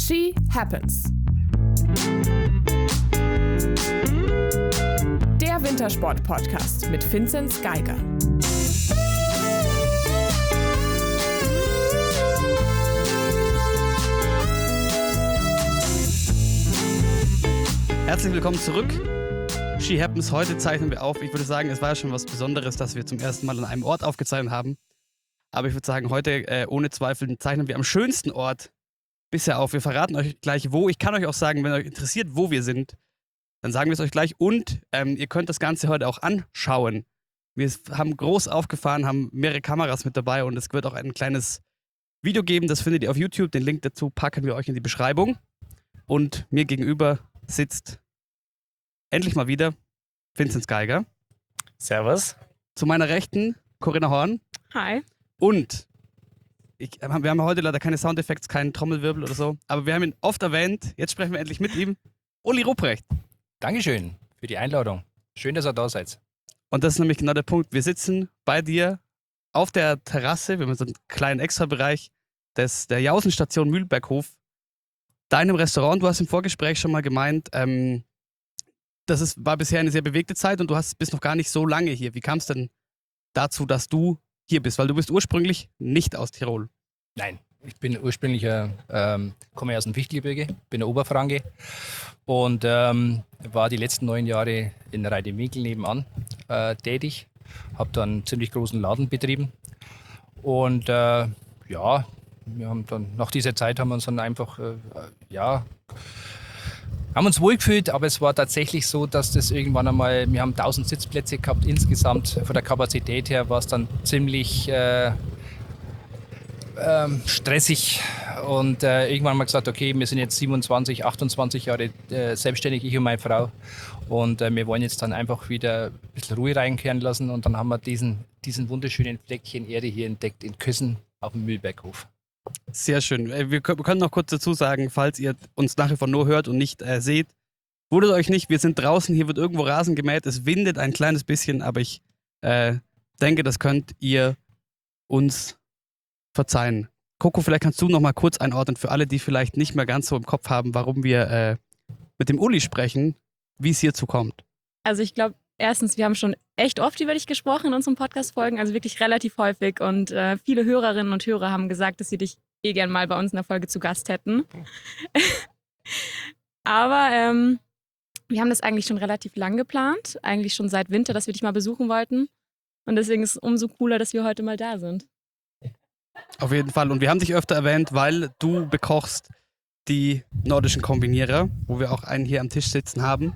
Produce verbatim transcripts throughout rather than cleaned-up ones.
She Happens. Der Wintersport-Podcast mit Vinzenz Geiger. Herzlich willkommen zurück. She Happens. Heute zeichnen wir auf. Ich würde sagen, es war ja schon was Besonderes, dass wir zum ersten Mal an einem Ort aufgezeichnet haben. Aber ich würde sagen, heute äh, ohne Zweifel zeichnen wir am schönsten Ort bisher auf. Wir verraten euch gleich wo. Ich kann euch auch sagen, wenn euch interessiert, wo wir sind, dann sagen wir es euch gleich. Und ähm, ihr könnt das Ganze heute auch anschauen. Wir haben groß aufgefahren, haben mehrere Kameras mit dabei und es wird auch ein kleines Video geben. Das findet ihr auf YouTube. Den Link dazu packen wir euch in die Beschreibung. Und mir gegenüber sitzt endlich mal wieder Vinzenz Geiger. Servus. Zu meiner Rechten Corinna Horn. Hi. Und ich, wir haben heute leider keine Soundeffekte, keinen Trommelwirbel oder so, aber wir haben ihn oft erwähnt. Jetzt sprechen wir endlich mit ihm. Uli Rupprecht. Dankeschön für die Einladung. Schön, dass ihr da seid. Und das ist nämlich genau der Punkt. Wir sitzen bei dir auf der Terrasse, wir haben so einen kleinen Extrabereich des, der Jausenstation Mühlberghof. Deinem Restaurant, du hast im Vorgespräch schon mal gemeint, ähm, das ist, war bisher eine sehr bewegte Zeit und du hast, bist noch gar nicht so lange hier. Wie kam es denn dazu, dass du hier bist? Weil du bist ursprünglich nicht aus Tirol. Nein, ich bin ursprünglicher, ähm, komme aus dem Fichtelgebirge, bin ein Oberfranke und ähm, war die letzten neun Jahre in Reidewinkel nebenan äh, tätig. Habe dann einen ziemlich großen Laden betrieben und äh, ja, wir haben dann nach dieser Zeit haben wir uns dann einfach äh, ja haben uns wohlgefühlt, aber es war tatsächlich so, dass das irgendwann einmal, wir haben tausend Sitzplätze gehabt insgesamt, von der Kapazität her war es dann ziemlich äh, ähm, stressig und äh, irgendwann haben wir gesagt, okay, wir sind jetzt siebenundzwanzig, achtundzwanzig Jahre äh, selbstständig, ich und meine Frau und äh, wir wollen jetzt dann einfach wieder ein bisschen Ruhe reinkehren lassen und dann haben wir diesen, diesen wunderschönen Fleckchen Erde hier entdeckt in Kössen auf dem Mühlberghof. Sehr schön. Wir können noch kurz dazu sagen, falls ihr uns nach wie vor nur hört und nicht äh, seht, wundert euch nicht, wir sind draußen, hier wird irgendwo Rasen gemäht, es windet ein kleines bisschen, aber ich äh, denke, das könnt ihr uns verzeihen. Coco, vielleicht kannst du noch mal kurz einordnen für alle, die vielleicht nicht mehr ganz so im Kopf haben, warum wir äh, mit dem Uli sprechen, wie es hierzu kommt. Also ich glaube, erstens, wir haben schon echt oft über dich gesprochen in unseren Podcast-Folgen, also wirklich relativ häufig und äh, viele Hörerinnen und Hörer haben gesagt, dass sie dich eh gern mal bei uns in der Folge zu Gast hätten. Aber ähm, wir haben das eigentlich schon relativ lang geplant, eigentlich schon seit Winter, dass wir dich mal besuchen wollten und deswegen ist es umso cooler, dass wir heute mal da sind. Auf jeden Fall und wir haben dich öfter erwähnt, weil du bekochst die nordischen Kombinierer, wo wir auch einen hier am Tisch sitzen haben.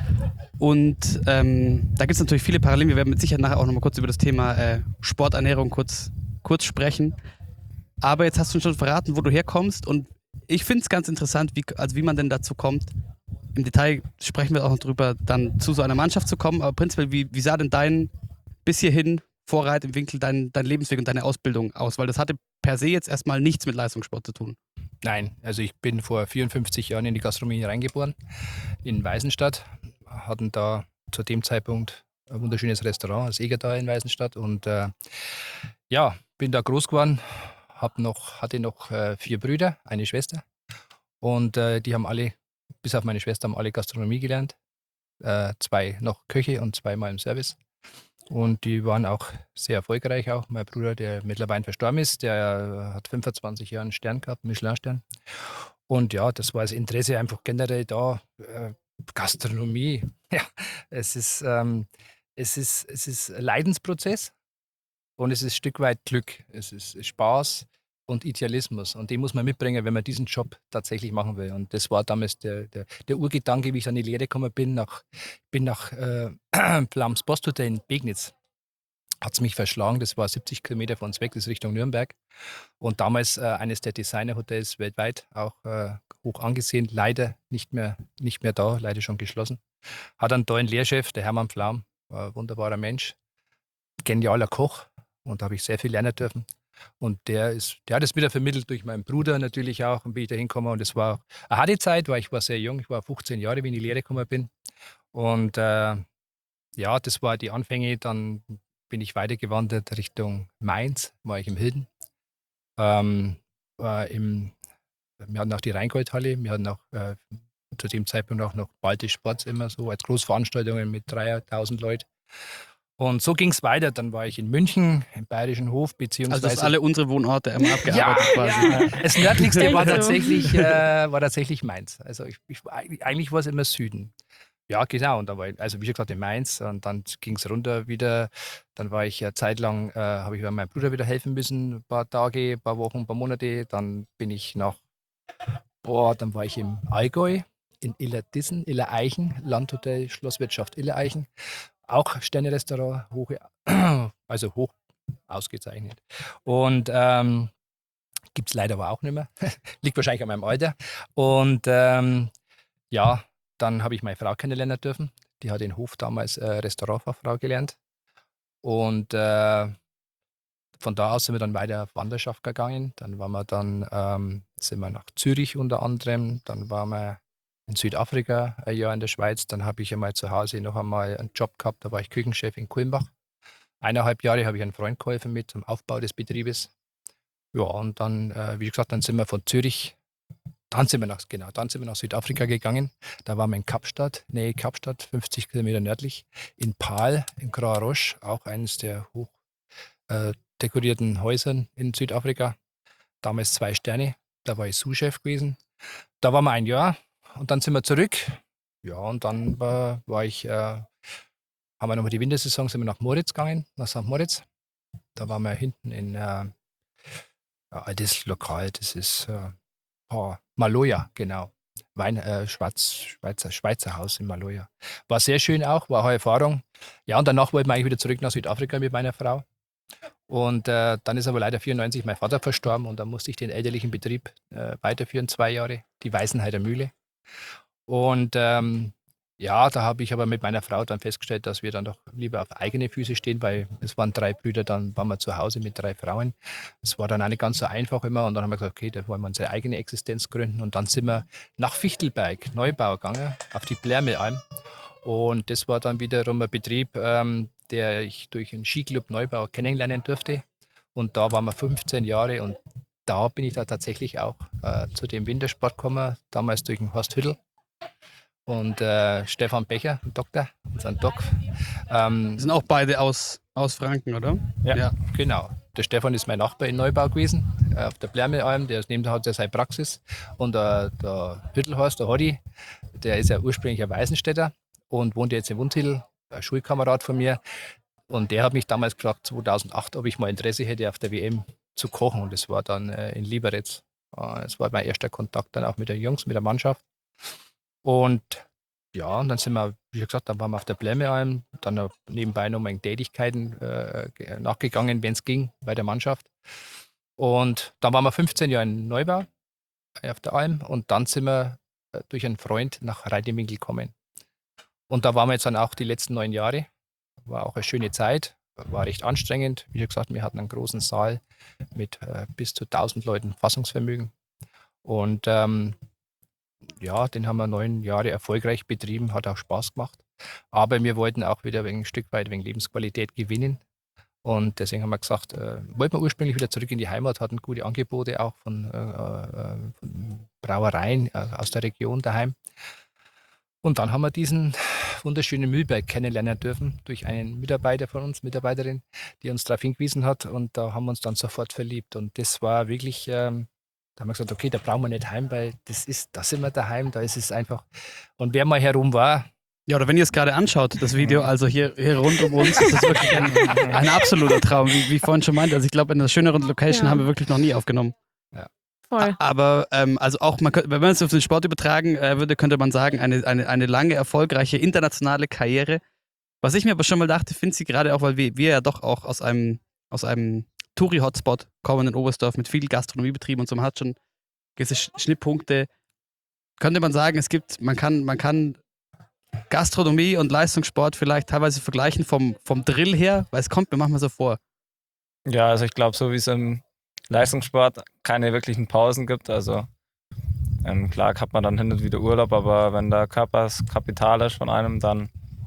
Und ähm, da gibt es natürlich viele Parallelen. Wir werden mit Sicherheit nachher auch noch mal kurz über das Thema äh, Sporternährung kurz, kurz sprechen. Aber jetzt hast du schon verraten, wo du herkommst. Und ich finde es ganz interessant, wie, also wie man denn dazu kommt. Im Detail sprechen wir auch noch drüber, dann zu so einer Mannschaft zu kommen. Aber prinzipiell, wie, wie sah denn dein bis hierhin Vorreit im Winkel dein, dein Lebensweg und deine Ausbildung aus? Weil das hatte per se jetzt erstmal nichts mit Leistungssport zu tun. Nein, also ich bin vor vierundfünfzig Jahren in die Gastronomie reingeboren, in Weißenstadt. Hatten da zu dem Zeitpunkt ein wunderschönes Restaurant, das Egertal in Weißenstadt. Und äh, ja, bin da groß geworden, hab noch, hatte noch äh, vier Brüder, eine Schwester. Und äh, die haben alle, bis auf meine Schwester, haben alle Gastronomie gelernt. Äh, zwei noch Köche und zweimal im Service. Und die waren auch sehr erfolgreich auch. Mein Bruder, der mittlerweile verstorben ist, der hat fünfundzwanzig Jahre einen Stern gehabt, einen Michelin-Stern. Und ja, das war das Interesse einfach generell da. Äh, Gastronomie, ja, es ist, ähm, es ist, es ist ein Leidensprozess und es ist ein Stück weit Glück. Es ist Spaß und Idealismus und den muss man mitbringen, wenn man diesen Job tatsächlich machen will. Und das war damals der, der, der Urgedanke, wie ich an die Lehre gekommen bin, nach, bin nach äh, Plams Posthotel in Pegnitz. Hat es mich verschlagen, das war siebzig Kilometer von uns weg, das ist Richtung Nürnberg. Und damals äh, eines der Designerhotels weltweit, auch äh, hoch angesehen, leider nicht mehr, nicht mehr da, leider schon geschlossen. Hat einen tollen Lehrchef, der Hermann Pflaum, war ein wunderbarer Mensch, genialer Koch und da habe ich sehr viel lernen dürfen. Und der ist, der hat es wieder vermittelt durch meinen Bruder natürlich auch und bin ich da hingekommen. Und es war eine harte Zeit, weil ich war sehr jung, ich war fünfzehn Jahre, wie ich in die Lehre gekommen bin. Und äh, ja, das war die Anfänge, dann bin ich weitergewandert Richtung Mainz, war ich im Hilden. Ähm, war im wir hatten auch die Rheingoldhalle, wir hatten auch äh, zu dem Zeitpunkt auch noch Baltisch Sports immer so als Großveranstaltungen mit dreitausend Leuten. Und so ging es weiter. Dann war ich in München, im Bayerischen Hof, beziehungsweise... Also dass alle unsere Wohnorte einmal abgearbeitet ja, quasi. Ja. Das nördlichste war Also. tatsächlich, äh, war tatsächlich Mainz. Also ich, ich, eigentlich war es immer Süden. Ja, genau. Und da war ich, also wie schon gesagt, in Mainz. Und dann ging es runter wieder. Dann war ich eine Zeit lang, äh, habe ich meinem Bruder wieder helfen müssen. Ein paar Tage, ein paar Wochen, ein paar Monate. Dann bin ich nach, boah, dann war ich im Allgäu, in Illerdissen, Illereichen, Landhotel, Schlosswirtschaft Illereichen. Auch Sterne-Restaurant, hoch, also hoch ausgezeichnet. Und ähm, gibt es leider aber auch nicht mehr. Liegt wahrscheinlich an meinem Alter. Und ähm, ja, dann habe ich meine Frau kennenlernen dürfen. Die hat in Hof damals äh, Restaurantfachfrau gelernt. Und äh, von da aus sind wir dann weiter auf Wanderschaft gegangen. Dann waren wir dann, ähm, sind wir nach Zürich unter anderem. Dann waren wir in Südafrika ein Jahr in der Schweiz. Dann habe ich einmal zu Hause noch einmal einen Job gehabt. Da war ich Küchenchef in Kulmbach. Eineinhalb Jahre habe ich einen Freund geholfen mit zum Aufbau des Betriebes. Ja, und dann, äh, wie gesagt, dann sind wir von Zürich, dann sind wir nach, genau, dann sind wir nach Südafrika gegangen. Da waren wir in Kapstadt, Nähe Kapstadt, fünfzig Kilometer nördlich. In Paarl, in Croix Roche, auch eines der hoch äh, dekorierten Häusern in Südafrika. Damals zwei Sterne. Da war ich Sous-Chef gewesen. Da waren wir ein Jahr. Und dann sind wir zurück. Ja, und dann war, war ich, äh, haben wir nochmal die Wintersaison, sind wir nach Moritz gegangen, nach Sankt Moritz. Da waren wir hinten in äh, ein altes Lokal, das ist äh, oh, Maloja, genau. Wein, äh, Schwarz, Schweizer, Schweizer Haus in Maloja. War sehr schön auch, war eine Erfahrung. Ja, und danach wollten wir eigentlich wieder zurück nach Südafrika mit meiner Frau. Und äh, dann ist aber leider vierundneunzig mein Vater verstorben und dann musste ich den elterlichen Betrieb äh, weiterführen, zwei Jahre, die Weißenheider Mühle. Und ähm, ja, da habe ich aber mit meiner Frau dann festgestellt, dass wir dann doch lieber auf eigene Füße stehen, weil es waren drei Brüder, dann waren wir zu Hause mit drei Frauen. Es war dann auch nicht ganz so einfach immer und dann haben wir gesagt, okay, da wollen wir unsere eigene Existenz gründen und dann sind wir nach Fichtelberg, Neubau gegangen, auf die Blärmealm. Und das war dann wiederum ein Betrieb, ähm, der ich durch einen Skiclub Neubau kennenlernen durfte. Und da waren wir fünfzehn Jahre und da bin ich da tatsächlich auch äh, zu dem Wintersport gekommen, damals durch den Horst Hüttel und äh, Stefan Becher, ein Doktor, unseren Doc. Ähm, Die sind auch beide aus, aus Franken, oder? ja, Ja. genau. Der Stefan ist mein Nachbar in Neubau gewesen, äh, auf der Blärmealm, der ist neben der hat er seine Praxis. Und äh, der Hüttelhorst, der Hoddy, der ist ja ursprünglich ein Weißenstädter und wohnt jetzt in Wundhüttel, ein Schulkamerad von mir. Und der hat mich damals gefragt, zweitausendacht, ob ich mal Interesse hätte, auf der W M zu kochen. Und das war dann äh, in Liberec. Äh, das war mein erster Kontakt dann auch mit den Jungs, mit der Mannschaft. Und ja, und dann sind wir, wie gesagt, dann waren wir auf der Blärmealm, dann nebenbei noch mal Tätigkeiten äh, nachgegangen, wenn es ging, bei der Mannschaft. Und dann waren wir fünfzehn Jahre in Neubau auf der Alm und dann sind wir äh, durch einen Freund nach Reidewinkel gekommen. Und da waren wir jetzt dann auch die letzten neun Jahre. War auch eine schöne Zeit, war recht anstrengend. Wie gesagt, wir hatten einen großen Saal mit äh, bis zu tausend Leuten Fassungsvermögen. Und ähm, ja, den haben wir neun Jahre erfolgreich betrieben, hat auch Spaß gemacht. Aber wir wollten auch wieder ein Stück weit wegen Lebensqualität gewinnen. Und deswegen haben wir gesagt, äh, wollten wir ursprünglich wieder zurück in die Heimat, hatten gute Angebote auch von, äh, äh, von Brauereien äh, aus der Region daheim. Und dann haben wir diesen wunderschönen Mühlberg kennenlernen dürfen durch einen Mitarbeiter von uns, Mitarbeiterin, die uns darauf hingewiesen hat. Und da haben wir uns dann sofort verliebt. Und das war wirklich, ähm, da haben wir gesagt, okay, da brauchen wir nicht heim, weil das ist, da sind wir daheim, da ist es einfach. Und wer mal herum war. Ja, oder wenn ihr es gerade anschaut, das Video, also hier, hier rund um uns, ist das wirklich ein, ein absoluter Traum, wie, wie ich vorhin schon meinte. Also ich glaube, in einer schöneren Location Ja. haben wir wirklich noch nie aufgenommen. Voll. Aber ähm, also auch, man könnte, wenn man es auf den Sport übertragen äh, würde, könnte man sagen, eine, eine, eine lange, erfolgreiche internationale Karriere. Was ich mir aber schon mal dachte, finde sie gerade auch, weil wir, wir ja doch auch aus einem, aus einem Touri-Hotspot kommen in Oberstdorf mit viel Gastronomiebetrieben und so, man hat schon gewisse Sch- Schnittpunkte. Könnte man sagen, es gibt, man kann, man kann Gastronomie und Leistungssport vielleicht teilweise vergleichen vom, vom Drill her, weil es kommt mir manchmal so vor. Ja, also ich glaube, so wie es im Leistungssport keine wirklichen Pausen gibt, also ähm, klar hat man dann hin und wieder Urlaub, aber wenn der Körper das Kapital ist von einem, dann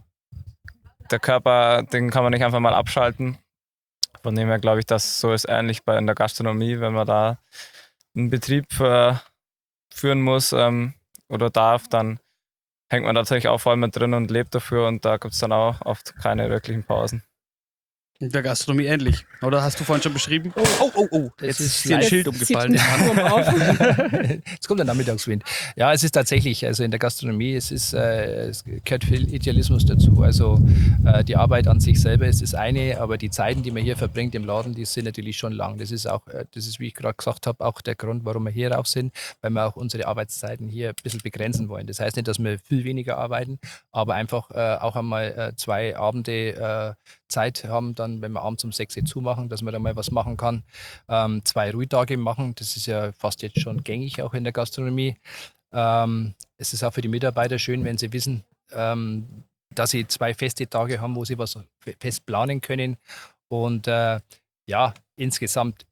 der Körper, den kann man nicht einfach mal abschalten. Von dem her glaube ich, dass so ist ähnlich bei in der Gastronomie, wenn man da einen Betrieb für führen muss ähm, oder darf, dann hängt man natürlich auch voll mit drin und lebt dafür und da gibt es dann auch oft keine wirklichen Pausen. In der Gastronomie ähnlich. Oder hast du vorhin schon beschrieben? Oh, oh, oh, oh. Jetzt ist dir ein live. Schild umgefallen. Jetzt kommt der Nachmittagswind. Ja, es ist tatsächlich, also in der Gastronomie, es, ist, äh, es gehört viel Idealismus dazu. Also äh, die Arbeit an sich selber ist das eine, aber die Zeiten, die man hier verbringt im Laden, die sind natürlich schon lang. Das ist auch, äh, das ist, wie ich gerade gesagt habe, auch der Grund, warum wir hier rauf sind, weil wir auch unsere Arbeitszeiten hier ein bisschen begrenzen wollen. Das heißt nicht, dass wir viel weniger arbeiten, aber einfach äh, auch einmal äh, zwei Abende äh, Zeit haben, dann, wenn wir abends um sechs Uhr zumachen, dass man da mal was machen kann. Ähm, zwei Ruhetage machen, das ist ja fast jetzt schon gängig auch in der Gastronomie. Ähm, es ist auch für die Mitarbeiter schön, wenn sie wissen, ähm, dass sie zwei feste Tage haben, wo sie was fest planen können. Und äh, ja, insgesamt,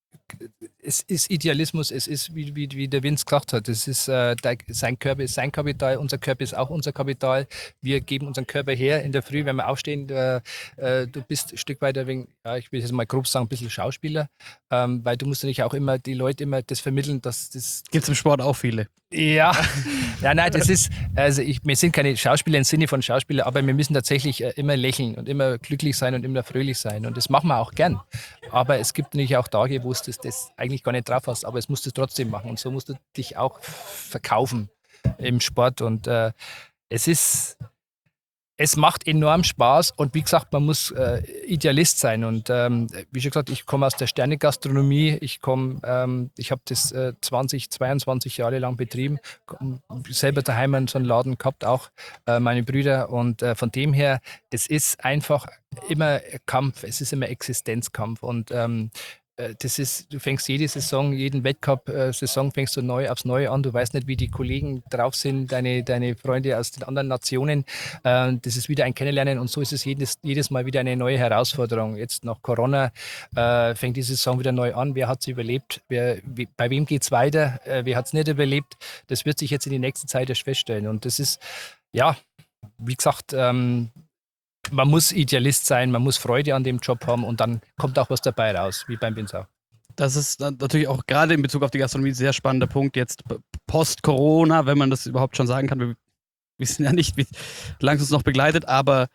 es ist Idealismus, es ist, wie, wie, wie der Vince gesagt hat, es ist, äh, der, sein Körper ist sein Kapital, unser Körper ist auch unser Kapital. Wir geben unseren Körper her in der Früh, wenn wir aufstehen. Äh, äh, du bist ein Stück weit, ein wenig, ja, ich will jetzt mal grob sagen, ein bisschen Schauspieler, ähm, weil du musst natürlich auch immer die Leute immer das vermitteln, dass das... Gibt es im Sport auch viele. Ja, ja, nein, das ist, also ich, wir sind keine Schauspieler im Sinne von Schauspieler, aber wir müssen tatsächlich immer lächeln und immer glücklich sein und immer fröhlich sein und das machen wir auch gern. Aber es gibt natürlich auch Tage, wo es das, das eigentlich gar nicht drauf hast, aber es musst du trotzdem machen und so musst du dich auch verkaufen im Sport und äh, es ist... Es macht enorm Spaß und wie gesagt, man muss äh, Idealist sein und ähm, wie schon gesagt, ich komme aus der Sternegastronomie, ich komme, ähm, ich habe das äh, zwanzig, zweiundzwanzig Jahre lang betrieben, selber daheim so einen Laden gehabt, auch äh, meine Brüder und äh, von dem her, es ist einfach immer Kampf, es ist immer Existenzkampf und ähm, das ist, du fängst jede Saison, jeden Weltcup-Saison fängst du neu aufs Neue an. Du weißt nicht, wie die Kollegen drauf sind, deine, deine Freunde aus den anderen Nationen. Das ist wieder ein Kennenlernen und so ist es jedes, jedes Mal wieder eine neue Herausforderung. Jetzt nach Corona äh, fängt die Saison wieder neu an. Wer hat es überlebt? Wer, wie, bei wem geht es weiter? Äh, wer hat es nicht überlebt? Das wird sich jetzt in die nächste Zeit erst feststellen. Und das ist, ja, wie gesagt, ähm, man muss Idealist sein, man muss Freude an dem Job haben und dann kommt auch was dabei raus, wie beim Vince auch. Das ist natürlich auch gerade in Bezug auf die Gastronomie ein sehr spannender Punkt. Jetzt post-Corona, wenn man das überhaupt schon sagen kann. Wir wissen ja nicht, wie lange es uns noch begleitet, aber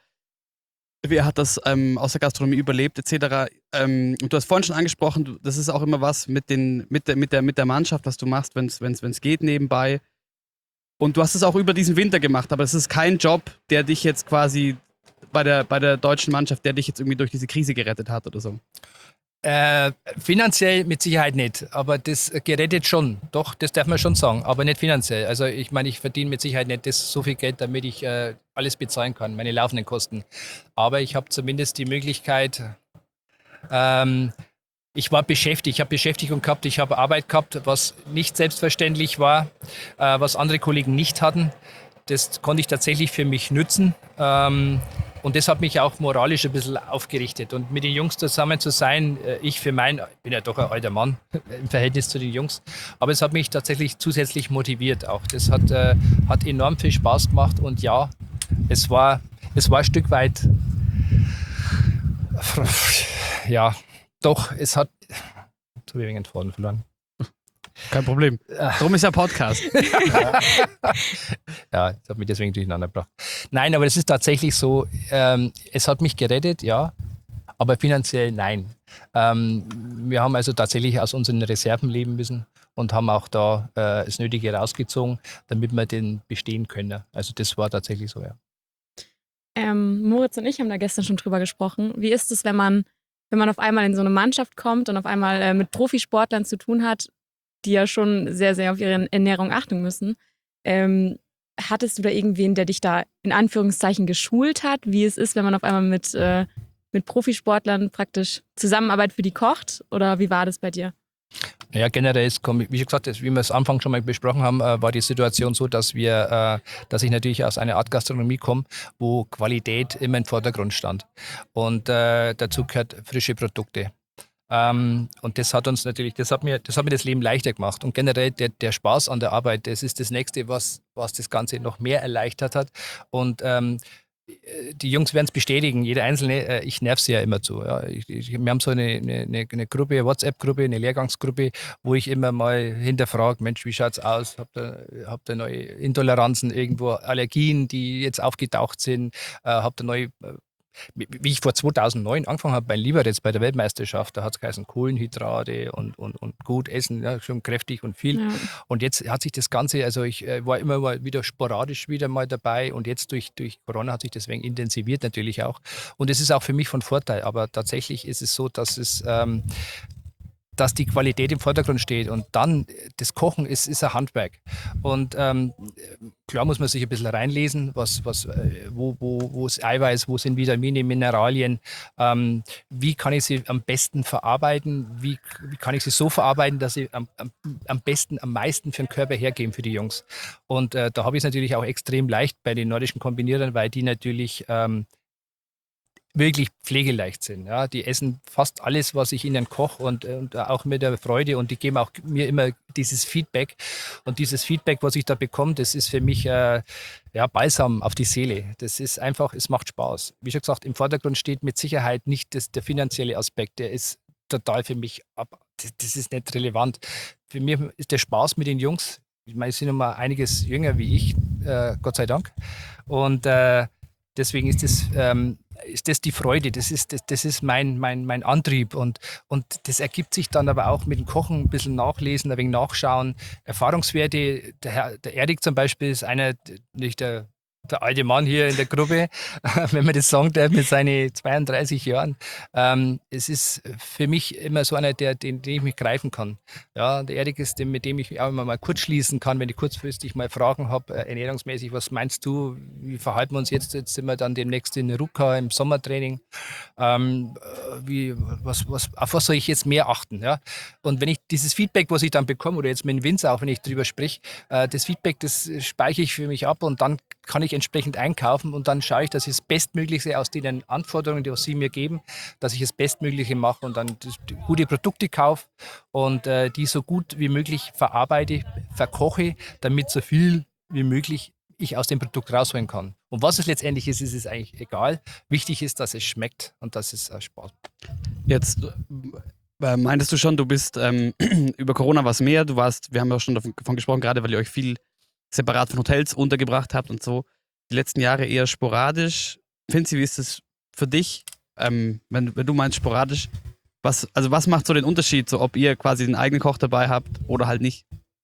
wer hat das ähm, aus der Gastronomie überlebt, et cetera. Ähm, und du hast vorhin schon angesprochen, du, das ist auch immer was mit, den, mit, der, mit, der, mit der Mannschaft, was du machst, wenn es geht nebenbei. Und du hast es auch über diesen Winter gemacht, aber es ist kein Job, der dich jetzt quasi bei der, bei der deutschen Mannschaft, der dich jetzt irgendwie durch diese Krise gerettet hat oder so? Äh, finanziell mit Sicherheit nicht, aber das gerettet schon. Doch, das darf man schon sagen, aber nicht finanziell. Also ich meine, ich verdiene mit Sicherheit nicht das, so viel Geld, damit ich äh, alles bezahlen kann, meine laufenden Kosten. Aber ich habe zumindest die Möglichkeit, ähm, ich war beschäftigt, ich habe Beschäftigung gehabt, ich habe Arbeit gehabt, was nicht selbstverständlich war, äh, was andere Kollegen nicht hatten. Das konnte ich tatsächlich für mich nützen. Ähm, und das hat mich auch moralisch ein bisschen aufgerichtet. Und mit den Jungs zusammen zu sein, ich für mein, ich bin ja doch ein alter Mann im Verhältnis zu den Jungs, aber es hat mich tatsächlich zusätzlich motiviert auch. Das hat, äh, hat enorm viel Spaß gemacht und ja, es war, es war ein Stück weit, ja, doch, es hat, jetzt habe ich einen Faden verloren. Kein Problem. Darum ist ja Podcast. Ja, das hat mich deswegen durcheinander gebracht. Nein, aber es ist tatsächlich so, ähm, es hat mich gerettet, ja, aber finanziell nein. Ähm, wir haben also tatsächlich aus unseren Reserven leben müssen und haben auch da äh, das Nötige rausgezogen, damit wir den bestehen können. Also das war tatsächlich so, ja. Ähm, Moritz und ich haben da gestern schon drüber gesprochen. Wie ist es, wenn man, wenn man auf einmal in so eine Mannschaft kommt und auf einmal äh, mit Profisportlern zu tun hat, die ja schon sehr, sehr auf ihre Ernährung achten müssen. Ähm, hattest du da irgendwen, der dich da in Anführungszeichen geschult hat, wie es ist, wenn man auf einmal mit, äh, mit Profisportlern praktisch Zusammenarbeit für die kocht? Oder wie war das bei dir? Ja, generell ist, wie gesagt, wie wir es am Anfang schon mal besprochen haben, war die Situation so, dass wir, dass ich natürlich aus einer Art Gastronomie komme, wo Qualität immer im Vordergrund stand. Und äh, dazu gehört frische Produkte. Ähm, und das hat uns natürlich, das hat mir, das hat mir das Leben leichter gemacht. Und generell der, der Spaß an der Arbeit, das ist das Nächste, was, was das Ganze noch mehr erleichtert hat. Und ähm, die Jungs werden es bestätigen, jeder Einzelne, äh, ich nerv sie ja immer zu. Ja. Ich, ich, wir haben so eine, eine, eine Gruppe, eine WhatsApp-Gruppe, eine Lehrgangsgruppe, wo ich immer mal hinterfrage, Mensch, wie schaut's aus? Habt ihr, habt ihr neue Intoleranzen irgendwo, Allergien, die jetzt aufgetaucht sind? Äh, habt ihr neue... Äh, Wie ich vor zweitausendneun angefangen habe bei Liberec bei der Weltmeisterschaft, da hat es geheißen Kohlenhydrate und, und, und gut essen, ja, schon kräftig und viel. Ja. Und jetzt hat sich das Ganze, also ich äh, war immer mal wieder sporadisch wieder mal dabei und jetzt durch, durch Corona hat sich deswegen intensiviert natürlich auch. Und es ist auch für mich von Vorteil, aber tatsächlich ist es so, dass es... Ähm, dass die Qualität im Vordergrund steht und dann das Kochen ist, ist ein Handwerk. Und ähm, klar muss man sich ein bisschen reinlesen, was, was, wo, wo, wo ist Eiweiß, wo sind Vitamine, Mineralien, ähm, wie kann ich sie am besten verarbeiten, wie, wie kann ich sie so verarbeiten, dass sie am, am, am besten, am meisten für den Körper hergeben für die Jungs. Und äh, da habe ich es natürlich auch extrem leicht bei den nordischen Kombinierern, weil die natürlich ähm, wirklich pflegeleicht sind. Ja, die essen fast alles, was ich ihnen koche und, und auch mit der Freude und die geben auch mir immer dieses Feedback und dieses Feedback, was ich da bekomme, das ist für mich äh, ja, Balsam auf die Seele. Das ist einfach, es macht Spaß. Wie schon gesagt, im Vordergrund steht mit Sicherheit nicht das, der finanzielle Aspekt, der ist total für mich, ab, das, das ist nicht relevant. Für mich ist der Spaß mit den Jungs, ich meine, sie sind noch mal einiges jünger wie ich, äh, Gott sei Dank und äh, deswegen ist das, ähm, ist das die Freude, das ist, das, das ist mein, mein, mein Antrieb und, und das ergibt sich dann aber auch mit dem Kochen ein bisschen nachlesen, ein wenig nachschauen, Erfahrungswerte. Der, Herr, der Erik zum Beispiel ist einer, nicht der, der alte Mann hier in der Gruppe, wenn man das sagen darf, mit seinen zweiunddreißig Jahren. Ähm, es ist für mich immer so einer, der, den, den ich mich greifen kann. Ja, der Erik ist der, mit dem ich auch immer mal kurz schließen kann, wenn ich kurzfristig mal Fragen habe, äh, ernährungsmäßig, was meinst du, wie verhalten wir uns jetzt? Jetzt sind wir dann demnächst in Ruka im Sommertraining. Ähm, wie, was, was, auf was soll ich jetzt mehr achten? Ja? Und wenn ich dieses Feedback, was ich dann bekomme, oder jetzt mit dem Vince auch, wenn ich drüber spreche, äh, das Feedback, das speichere ich für mich ab und dann kann ich entsprechend einkaufen und dann schaue ich, dass ich das Bestmögliche aus den Anforderungen, die sie mir geben, dass ich das Bestmögliche mache und dann gute Produkte kaufe und äh, die so gut wie möglich verarbeite, verkoche, damit so viel wie möglich ich aus dem Produkt rausholen kann. Und was es letztendlich ist, ist es eigentlich egal. Wichtig ist, dass es schmeckt und dass es äh, Spaß macht. Jetzt äh, meintest du schon, du bist ähm, über Corona was mehr, du warst, wir haben ja schon davon gesprochen, gerade weil ihr euch viel separat von Hotels untergebracht habt und so. Die letzten Jahre eher sporadisch. Finzi, wie ist das für dich, ähm, wenn, wenn du meinst sporadisch? Was, also was macht so den Unterschied, so ob ihr quasi den eigenen Koch dabei habt oder halt nicht?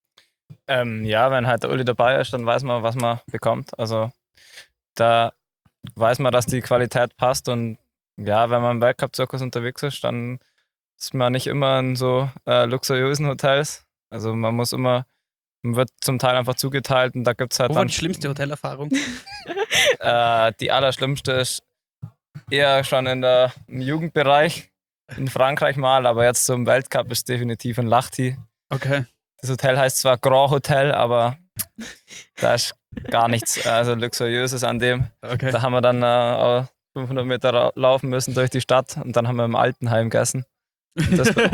Ähm, ja, wenn halt der Uli dabei ist, dann weiß man, was man bekommt. Also da weiß man, dass die Qualität passt und ja, wenn man im Weltcup-Zirkus unterwegs ist, dann ist man nicht immer in so äh, luxuriösen Hotels. Also man muss immer Man wird zum Teil einfach zugeteilt und da gibt es halt Wo war dann... die schlimmste Hotelerfahrung? äh, die allerschlimmste ist eher schon in der, im Jugendbereich, in Frankreich mal, aber jetzt zum Weltcup ist definitiv in Lahti. Okay. Das Hotel heißt zwar Grand Hotel, aber da ist gar nichts also Luxuriöses an dem. Okay. Da haben wir dann äh, fünfhundert Meter ra- laufen müssen durch die Stadt und dann haben wir im Altenheim gegessen. Das Oh.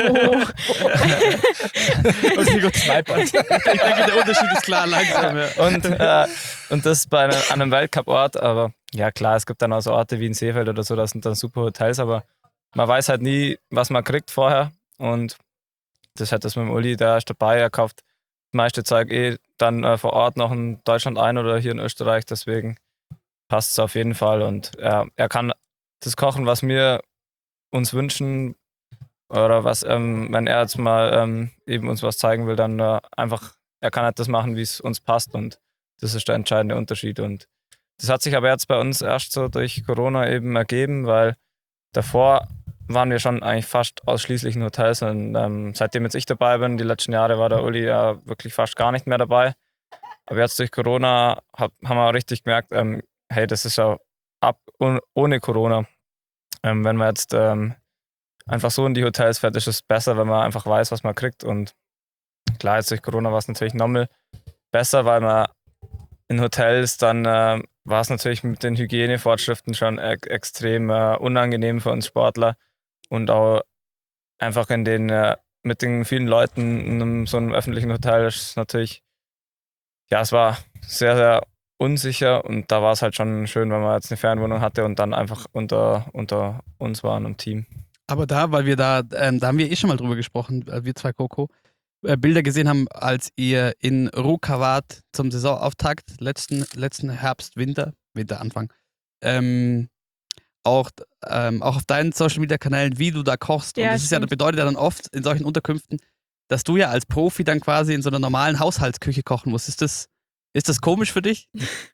Was ist gut Zweiband? Ich denke, der Unterschied ist klar langsam. Ja. Und, äh, und das bei einem, an einem Weltcup-Ort, aber ja klar, es gibt dann auch so Orte wie in Seefeld oder so, das sind dann super Hotels, aber man weiß halt nie, was man kriegt vorher und das hat das mit dem Uli, der ist dabei, er kauft das meiste Zeug eh dann äh, vor Ort noch in Deutschland ein oder hier in Österreich, deswegen passt es auf jeden Fall und äh, er kann das kochen, was wir uns wünschen oder was, ähm, wenn er jetzt mal ähm, eben uns was zeigen will, dann äh, einfach, er kann halt das machen, wie es uns passt und das ist der entscheidende Unterschied und das hat sich aber jetzt bei uns erst so durch Corona eben ergeben, weil davor waren wir schon eigentlich fast ausschließlich in Hotels und ähm, seitdem jetzt ich dabei bin, die letzten Jahre war der Uli ja wirklich fast gar nicht mehr dabei, aber jetzt durch Corona hab, haben wir richtig gemerkt, ähm, hey, das ist ja ab un, ohne Corona, ähm, wenn man jetzt ähm, einfach so in die Hotels fährt, ist es besser, wenn man einfach weiß, was man kriegt und klar, jetzt durch Corona war es natürlich nochmal besser, weil man in Hotels dann äh, war es natürlich mit den Hygienevorschriften schon e- extrem äh, unangenehm für uns Sportler und auch einfach in den äh, mit den vielen Leuten in einem, so einem öffentlichen Hotel ist es natürlich, ja, es war sehr, sehr unsicher und da war es halt schon schön, wenn man jetzt eine Fernwohnung hatte und dann einfach unter, unter uns waren im Team. Aber da, weil wir da, ähm, da haben wir eh schon mal drüber gesprochen, äh, wir zwei Coco, äh, Bilder gesehen haben, als ihr in Ruka wart zum Saisonauftakt, letzten, letzten Herbst, Winter, Winteranfang, ähm, auch, ähm, auch auf deinen Social-Media-Kanälen, wie du da kochst. Und Ja, das ist ja, das stimmt. bedeutet ja dann oft in solchen Unterkünften, dass du ja als Profi dann quasi in so einer normalen Haushaltsküche kochen musst. Ist das, ist das komisch für dich?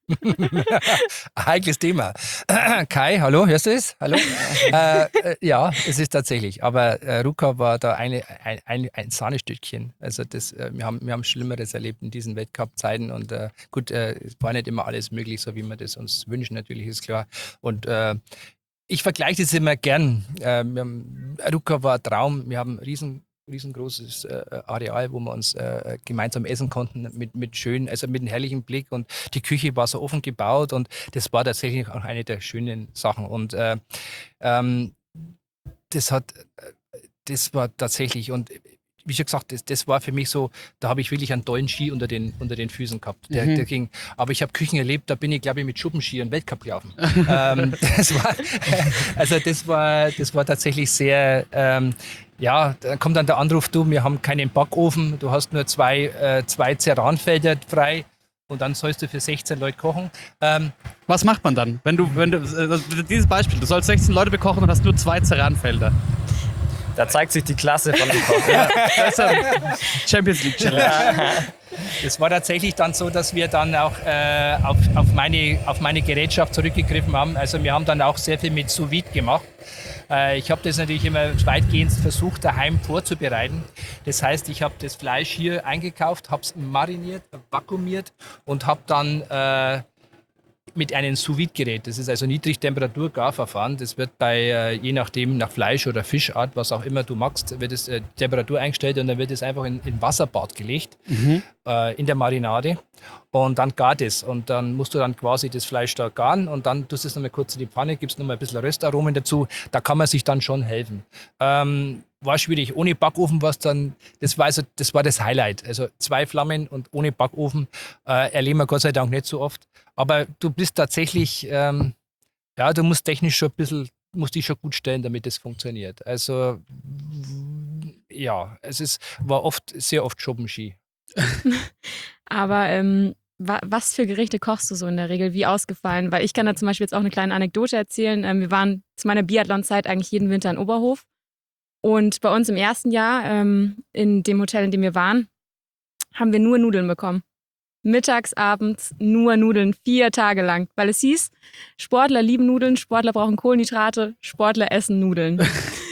Heikles Thema. Kai, hallo, hörst du es? Hallo? äh, äh, ja, es ist tatsächlich. Aber äh, Ruka war da eine, ein, ein, ein Sahnestückchen. Also das, äh, wir, haben, wir haben Schlimmeres erlebt in diesen Weltcup-Zeiten. Und äh, gut, äh, es war nicht immer alles möglich, so wie wir das uns wünschen, natürlich, ist klar. Und äh, ich vergleiche das immer gern. Äh, wir haben, Ruka war ein Traum. Wir haben riesen riesengroßes äh, Areal, wo wir uns äh, gemeinsam essen konnten mit, mit schön, also mit einem herrlichen Blick und die Küche war so offen gebaut und das war tatsächlich auch eine der schönen Sachen und äh, ähm, das hat, das war tatsächlich und wie schon gesagt, das, das war für mich so, da habe ich wirklich einen tollen Ski unter den, unter den Füßen gehabt. Der, Mhm. der ging, aber ich habe Küchen erlebt, da bin ich, glaube ich, mit Schuppenski einen Weltcup gelaufen. ähm, das war, also das war, das war tatsächlich sehr, ähm, ja, dann kommt dann der Anruf, du, wir haben keinen Backofen, du hast nur zwei, äh, zwei Ceranfelder frei und dann sollst du für sechzehn Leute kochen. Ähm, Was macht man dann? Wenn du, wenn du, also dieses Beispiel, du sollst sechzehn Leute bekochen und hast nur zwei Ceranfelder. Da zeigt sich die Klasse von dem Koch. Ja. Das ist ein Champions League Challenge. Das war tatsächlich dann so, dass wir dann auch äh, auf, auf, meine, auf meine Gerätschaft zurückgegriffen haben. Also wir haben dann auch sehr viel mit Sous Vide gemacht. Äh, ich habe das natürlich immer weitgehend versucht, daheim vorzubereiten. Das heißt, ich habe das Fleisch hier eingekauft, habe es mariniert, vakuumiert und habe dann äh, mit einem Sous-Vide-Gerät, das ist also Niedrigtemperatur-Garverfahren, das wird bei, äh, je nachdem, nach Fleisch oder Fischart, was auch immer du magst, wird es äh, Temperatur eingestellt und dann wird es einfach in, in Wasserbad gelegt, Mhm. äh, in der Marinade und dann gart es und dann musst du dann quasi das Fleisch da garen und dann tust du es nochmal kurz in die Pfanne, gibst nochmal ein bisschen Röstaromen dazu, da kann man sich dann schon helfen. Ähm, war schwierig. Ohne Backofen war es dann, das war, also, das war das Highlight. Also zwei Flammen und ohne Backofen äh, erleben wir Gott sei Dank nicht so oft. Aber du bist tatsächlich, ähm, ja, du musst technisch schon ein bisschen, musst dich schon gut stellen, damit das funktioniert. Also, ja, es ist, war oft, sehr oft Schuppenski. Aber ähm, wa was für Gerichte kochst du so in der Regel? Wie ausgefallen? Weil ich kann da zum Beispiel jetzt auch eine kleine Anekdote erzählen. Ähm, wir waren zu meiner Biathlon-Zeit eigentlich jeden Winter in Oberhof. Und bei uns im ersten Jahr, ähm, in dem Hotel, in dem wir waren, haben wir nur Nudeln bekommen. Mittags, abends nur Nudeln, vier Tage lang. Weil es hieß, Sportler lieben Nudeln, Sportler brauchen Kohlenhydrate, Sportler essen Nudeln.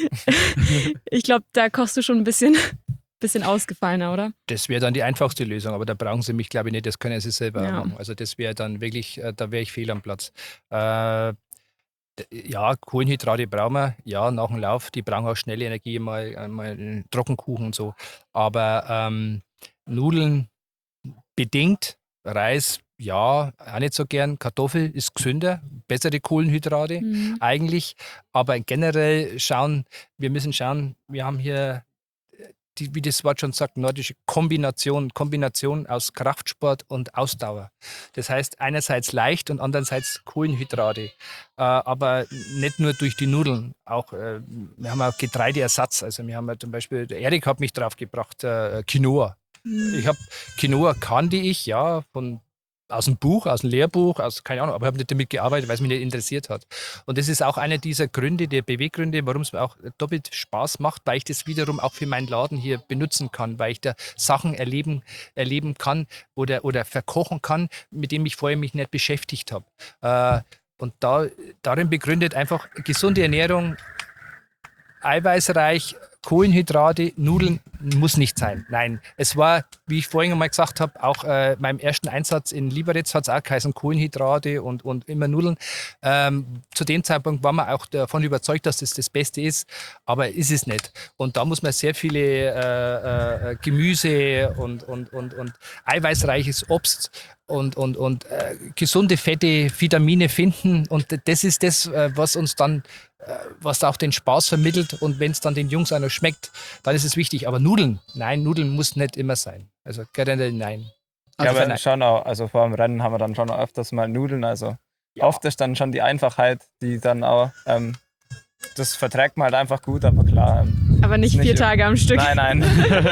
Ich glaube, da kochst du schon ein bisschen, bisschen ausgefallener, oder? Das wäre dann die einfachste Lösung, aber da brauchen sie mich, glaube ich, nicht, das können sie selber Ja. machen. Also das wäre dann wirklich, äh, da wäre ich fehl am Platz. Äh, Ja, Kohlenhydrate brauchen wir, ja, nach dem Lauf, die brauchen auch schnelle Energie, mal, mal einen Trockenkuchen und so. Aber ähm, Nudeln bedingt, Reis, ja, auch nicht so gern. Kartoffel ist gesünder, bessere Kohlenhydrate Mhm. eigentlich. Aber generell schauen, wir müssen schauen, wir haben hier, die, wie das Wort schon sagt, nordische Kombination, Kombination aus Kraftsport und Ausdauer. Das heißt einerseits leicht und andererseits Kohlenhydrate, äh, aber nicht nur durch die Nudeln. Auch, äh, wir haben auch Getreideersatz. Also wir haben ja zum Beispiel, der Erik hat mich drauf gebracht, äh, Quinoa. Mhm. Ich habe Quinoa kannte ich, ja, von aus dem Buch, aus dem Lehrbuch, aus keine Ahnung, aber ich habe nicht damit gearbeitet, weil es mich nicht interessiert hat. Und das ist auch einer dieser Gründe, der Beweggründe, warum es mir auch doppelt Spaß macht, weil ich das wiederum auch für meinen Laden hier benutzen kann, weil ich da Sachen erleben, erleben kann oder, oder verkochen kann, mit denen ich vorher mich nicht beschäftigt habe. Äh, und da, darin begründet einfach gesunde Ernährung, eiweißreich, Kohlenhydrate, Nudeln muss nicht sein. Nein, es war, wie ich vorhin einmal gesagt habe, auch äh, meinem ersten Einsatz in Liberec hat es auch geheißen Kohlenhydrate und, und immer Nudeln. Ähm, zu dem Zeitpunkt waren wir auch davon überzeugt, dass das das Beste ist, aber ist es nicht. Und da muss man sehr viele äh, äh, Gemüse und, und, und, und eiweißreiches Obst und, und, und äh, gesunde Fette, Vitamine finden. Und das ist das, äh, was uns dann was auch den Spaß vermittelt und wenn es dann den Jungs auch noch schmeckt, dann ist es wichtig. Aber Nudeln, nein, Nudeln muss nicht immer sein. Also generell nein. Ja, Also aber schon auch, also vor dem Rennen haben wir dann schon auch öfters mal Nudeln. Also Ja. oft ist dann schon die Einfachheit, die dann auch, ähm, das verträgt man halt einfach gut, aber klar. Ähm, Aber nicht ist vier Tage am Stück. Nein, nein.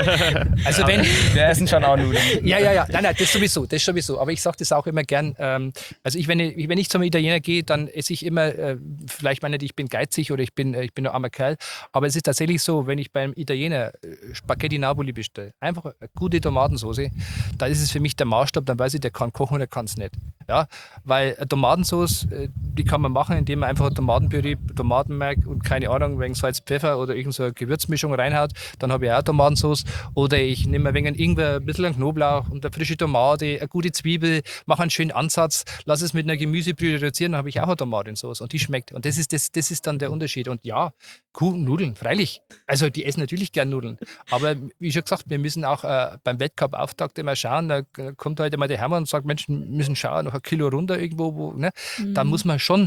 Also wenn, Wir essen schon auch Nudeln. Ja, ja, ja, nein, nein, das sowieso, das sowieso. Aber ich sage das auch immer gern. Ähm, also ich, wenn ich, wenn ich zum Italiener gehe, dann esse ich immer, äh, vielleicht meine ich, ich bin geizig oder ich bin, äh, ich bin ein armer Kerl. Aber es ist tatsächlich so, wenn ich beim Italiener äh, Spaghetti Napoli bestelle, einfach eine gute Tomatensauce, da ist es für mich der Maßstab, dann weiß ich, der kann kochen oder kann es nicht. Ja, weil eine Tomatensauce, äh, die kann man machen, indem man einfach Tomatenpüree, Tomatenmark und keine Ahnung, wegen Salz, Pfeffer oder irgendeine so eine Gewürzmischung reinhaut. Dann habe ich auch Tomatensauce. Oder ich nehme ein wenig Ingwer, ein bisschen Knoblauch und eine frische Tomate, eine gute Zwiebel, mache einen schönen Ansatz, lasse es mit einer Gemüsebrühe reduzieren, dann habe ich auch eine Tomatensauce und die schmeckt. Und das ist, das, das ist dann der Unterschied. Und ja, Kuchen, Nudeln, freilich. Also die essen natürlich gern Nudeln. Aber wie schon gesagt, wir müssen auch äh, beim Weltcup-Auftakt immer schauen, da kommt halt immer der Hermann und sagt, Mensch, wir müssen schauen, noch ein Kilo runter irgendwo. Wo, ne? Mhm. Da muss man schon...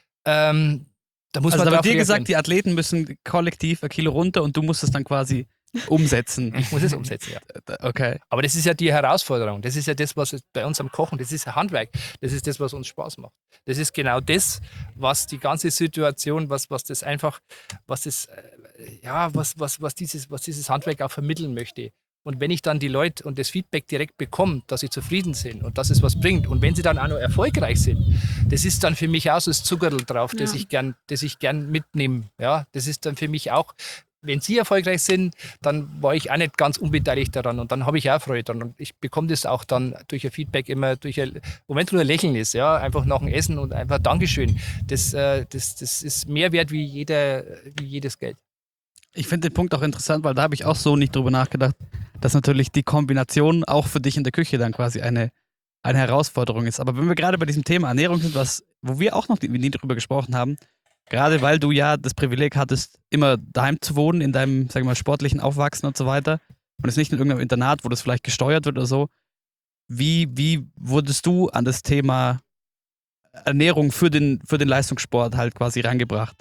Ähm, da muss Also man da drauf wird dir reagieren. gesagt, die Athleten müssen kollektiv ein Kilo runter und du musst es dann quasi umsetzen. Ich muss es umsetzen, ja. Okay. Aber das ist ja die Herausforderung. Das ist ja das, was bei uns am Kochen, das ist ein Handwerk. Das ist das, was uns Spaß macht. Das ist genau das, was die ganze Situation, was, was das einfach, was das, äh, ja, was, was, was, dieses, was dieses Handwerk auch vermitteln möchte. Und wenn ich dann die Leute und das Feedback direkt bekomme, dass sie zufrieden sind und dass es was bringt und wenn sie dann auch noch erfolgreich sind, das ist dann für mich auch so das Zuckerl drauf, das Ja. ich gern, das ich gern mitnehme. Ja, das ist dann für mich auch, wenn sie erfolgreich sind, dann war ich auch nicht ganz unbeteiligt daran und dann habe ich auch Freude dran und ich bekomme das auch dann durch ein Feedback immer, durch ein, und wenn es nur ein Lächeln ist, ja, einfach nach dem Essen und einfach Dankeschön. Das, äh, das, das ist mehr wert wie, jeder, wie jedes Geld. Ich finde den Punkt auch interessant, weil da habe ich auch so nicht drüber nachgedacht, dass natürlich die Kombination auch für dich in der Küche dann quasi eine, eine Herausforderung ist. Aber wenn wir gerade bei diesem Thema Ernährung sind, was, wo wir auch noch nie, nie drüber gesprochen haben, gerade weil du ja das Privileg hattest, immer daheim zu wohnen, in deinem, sagen wir mal, sportlichen Aufwachsen und so weiter, und es nicht in irgendeinem Internat, wo das vielleicht gesteuert wird oder so, wie, wie wurdest du an das Thema Ernährung für den, für den Leistungssport halt quasi reingebracht?